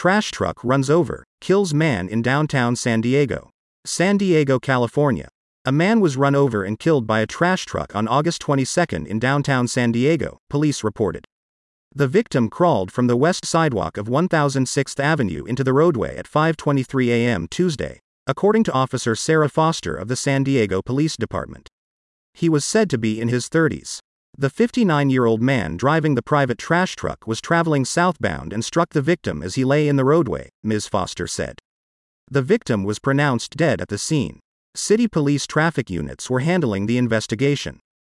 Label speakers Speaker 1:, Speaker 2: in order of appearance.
Speaker 1: Trash truck runs over, kills man in downtown San Diego. San Diego, California. A man was run over and killed by a trash truck on August 22 in downtown San Diego, police reported. The victim crawled from the west sidewalk of 1006th Avenue into the roadway at 5:23 a.m. Tuesday, according to Officer Sarah Foster of the San Diego Police Department. He was said to be in his 30s. The 59-year-old man driving the private trash truck was traveling southbound and struck the victim as he lay in the roadway, Ms. Foster said. The victim was pronounced dead at the scene. City police traffic units were handling the investigation.